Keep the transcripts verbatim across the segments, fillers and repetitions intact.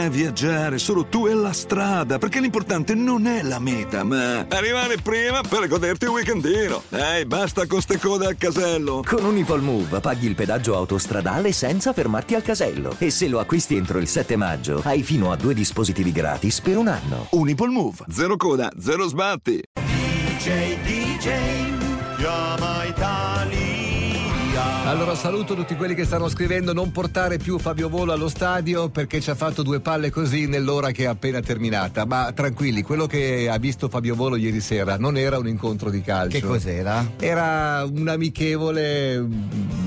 Eh, viaggiare, solo tu e la strada, perché l'importante non è la meta, ma arrivare prima per goderti il weekendino. Ehi, basta con ste code al casello. Con Unipol Move paghi il pedaggio autostradale senza fermarti al casello. E se lo acquisti entro il sette maggio, hai fino a due dispositivi gratis per un anno. Unipol Move, zero coda, zero sbatti. D J, D J, chiama Italia. Allora saluto tutti quelli che stanno scrivendo: non portare più Fabio Volo allo stadio perché ci ha fatto due palle così nell'ora che è appena terminata. Ma tranquilli, quello che ha visto Fabio Volo ieri sera non era un incontro di calcio. Che cos'era? Era un amichevole.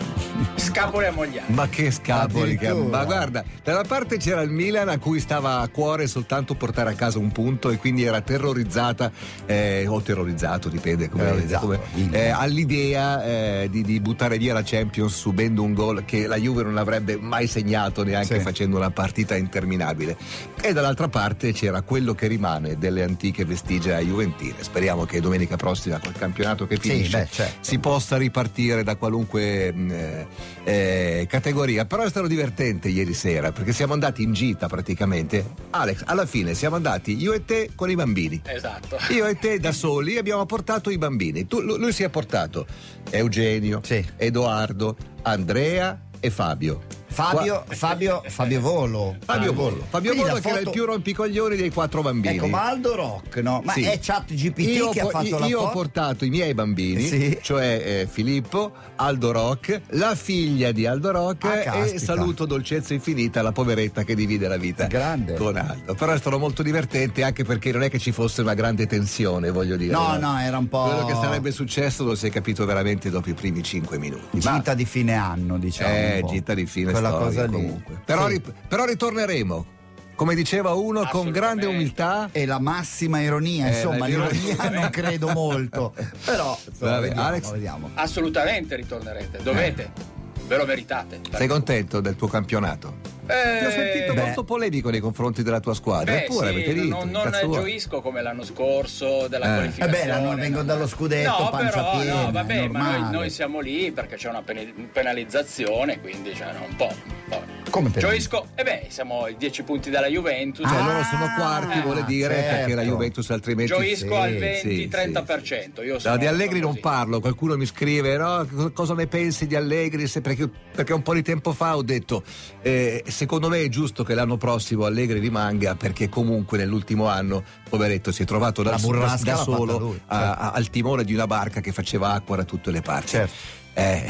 Scapoli a Mogliano. Ma che scapoli, che... ma guarda, da una parte c'era il Milan a cui stava a cuore soltanto portare a casa un punto e quindi era terrorizzata eh, o terrorizzato, dipende come, terrorizzato, come eh, all'idea eh, di, di buttare via la Champions subendo un gol che la Juve non avrebbe mai segnato neanche sì. facendo una partita interminabile. E dall'altra parte c'era quello che rimane delle antiche vestigia juventine. Speriamo che domenica prossima col campionato che finisce sì, beh, certo. si possa ripartire da qualunque eh, Eh, categoria. Però è stato divertente ieri sera perché siamo andati in gita praticamente. Alex, alla fine siamo andati io e te con i bambini. Esatto. Io e te da soli abbiamo portato i bambini. Tu, lui si è portato Eugenio, sì. Edoardo, Andrea e Fabio. Fabio, Fabio, Fabio Volo. Fabio Volo. Fabio Quindi Volo la che era il foto- più rompicoglioni dei quattro bambini. Ecco, ma Aldo Rock, no? Ma Sì. è ChatGPT Io, che ha fatto io, la io foto? ho portato i miei bambini, Sì. cioè eh, Filippo, Aldo Rock, la figlia di Aldo Rock Ah, e caspita. saluto dolcezza infinita la poveretta che divide la vita Grande. con Aldo. Però è stato molto divertente anche perché non è che ci fosse una grande tensione, voglio dire. No, no, era un po'. Quello che sarebbe successo lo si è capito veramente dopo i primi cinque minuti. Gita Ma- di fine anno, diciamo. eh, un po'. gita di fine Quella storia, cosa lì. comunque. Però, Sì. ri- però ritorneremo, come diceva uno, con grande umiltà. E la massima ironia, Eh, insomma, la- l'ironia non credo molto. Però, insomma, Vabbè, vediamo, Alex? vediamo. Assolutamente ritornerete, dovete, ve lo meritate. Sei contento del tuo campionato? Eh, Ti ho sentito beh. molto polemico nei confronti della tua squadra. Beh, Eppure sì, avete vinto. non, non cazzo vuoi? gioisco come l'anno scorso della Eh. qualificazione. Eh beh, l'anno vengo dallo scudetto, no, pancia però, piena, no, è vabbè, ma normale. noi, noi siamo lì perché c'è una pene- penalizzazione, quindi cioè, un po'. Un po'. Come penalizzazione? Gioisco, e beh, siamo ai dieci punti dalla Juventus. Cioè, Ah, loro sono quarti, vuole dire, certo. perché la Juventus altrimenti. Gioisco Sì, al sì, venti trenta per sì. cento. Io No, sono, di Allegri sono non così. parlo, qualcuno mi scrive, no, co- cosa ne pensi di Allegri? Se- perché, perché un po' di tempo fa ho detto, eh, secondo me è giusto che l'anno prossimo Allegri rimanga, perché comunque nell'ultimo anno, poveretto, si è trovato da, La da, burrasca da l'ha fatta solo lui, a- certo. a- al timone di una barca che faceva acqua da tutte le parti. Certo. Eh,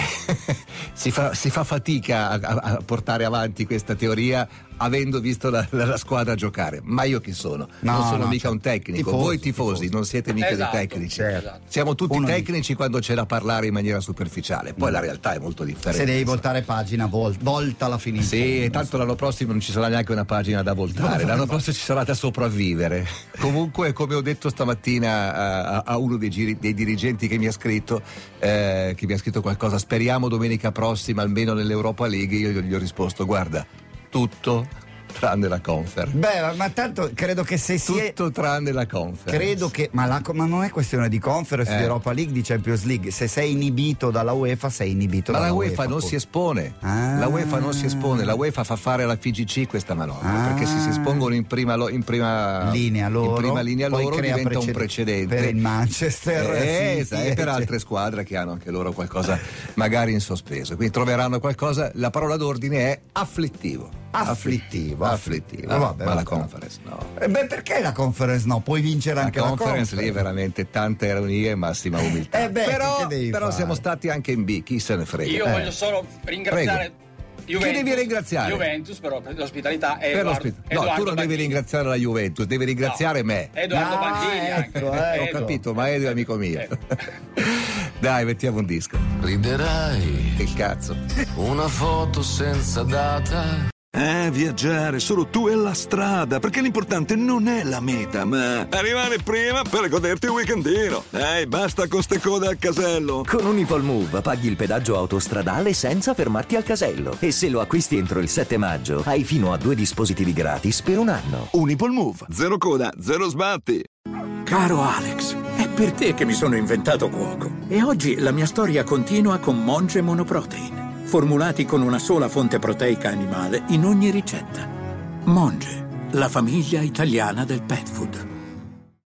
si, fa, si fa fatica a, a- a portare avanti questa teoria avendo visto la, la- la squadra giocare. Ma io chi sono? No, non sono no, mica certo. un tecnico. Tifosi, Voi tifosi, tifosi. non siete mica Esatto, dei tecnici. certo. Siamo tutti Uno tecnici quando c'è da parlare in maniera superficiale. Poi la realtà è molto differente. Se devi voltare pagina, vol- volta la finita. Sì, e tanto l'anno prossimo non ci sarà neanche una pagina da voltare, l'anno prossimo ci sarà da sopravvivere. Comunque, come ho detto stamattina a, a uno dei, giri, dei dirigenti che mi ha scritto, eh, che mi ha scritto qualcosa, speriamo domenica prossima almeno nell'Europa League, io gli ho risposto, guarda, tutto tranne la Conference. Beh, ma, ma tanto credo che se si è. Tutto tranne la Conference. Credo che. Ma, la, ma non è questione di Conference, Eh. di Europa League, di Champions League. Se sei inibito dalla UEFA, sei inibito Ma dalla la UEFA non appunto. si espone, Ah. la UEFA non si espone, la UEFA fa fare alla F G C questa manovra, Ah. perché se si espongono in prima, lo- in prima linea loro, in prima linea poi loro crea diventa un precedente. precedente Per il Manchester Eh, City, esatto, e per altre squadre che hanno anche loro qualcosa magari in sospeso, quindi troveranno qualcosa. La parola d'ordine è afflittivo. Afflittivo, afflittivo, afflittivo. Vabbè, ma la vabbè. Conference no. Eh, beh, perché la Conference no? Puoi vincere La anche conference, la lì è veramente tanta ironia e massima umiltà. Eh beh, però che devi però fare? siamo stati anche in B, chi se ne frega. Io Eh. voglio solo ringraziare Juventus, Chi devi ringraziare? Juventus per l'ospitalità e Per Edoardo, l'ospit- no, Edoardo tu non devi Bandini. ringraziare la Juventus, devi ringraziare No, me. Edoardo Ah, Bandini anche. ecco, ecco. Ho Edo. capito, ma Edo è amico mio. Eh. Dai, mettiamo un disco. Riderai Che cazzo? una foto senza data. Eh, viaggiare, solo tu e la strada, perché l'importante non è la meta, ma arrivare prima per goderti il weekendino. Ehi, basta con ste code al casello. Con Unipol Move paghi il pedaggio autostradale senza fermarti al casello. E se lo acquisti entro il sette maggio, hai fino a due dispositivi gratis per un anno. Unipol Move, zero coda, zero sbatti. Caro Alex, è per te che mi sono inventato cuoco. E oggi la mia storia continua con Monge Monoprotein, formulati con una sola fonte proteica animale in ogni ricetta. Monge, la famiglia italiana del pet food.